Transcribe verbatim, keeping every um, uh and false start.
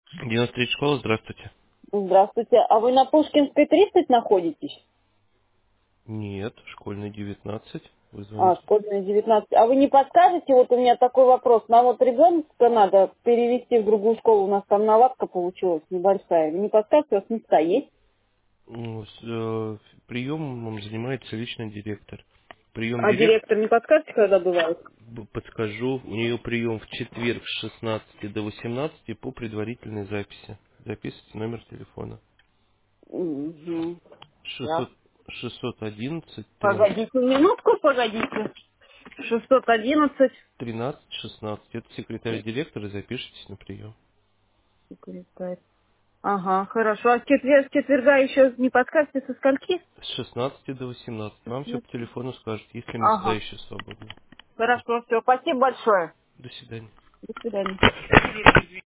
девяносто три школа, здравствуйте. Здравствуйте. А вы на Пушкинской тридцать находитесь? Нет, школьный девятнадцать. Вы А, звоните. школьная девятнадцать. А вы не подскажете, вот у меня такой вопрос. Нам вот ребенка надо перевести в другую школу. У нас там наладка получилась небольшая. Вы не подскажете, у вас места есть? Ну, с, э, приемом занимается личный директор. Прием А директор, директор не подскажете, когда бывает? подскажу, у нее прием в четверг с шестнадцати до восемнадцати по предварительной записи. Записывайте номер телефона. Угу. Так. шестьсот, шестьсот одиннадцать, Погодите минутку, погодите. шестьсот одиннадцать. тринадцать шестнадцать. Это секретарь директора, запишитесь на прием. Секретарь. Ага, хорошо. А с четверга, с четверга еще не подскажете со скольки? С шестнадцати до восемнадцати. Вам все по телефону скажут, есть ли места Ага. еще свободны. Хорошо, все. Спасибо большое. До свидания. До свидания.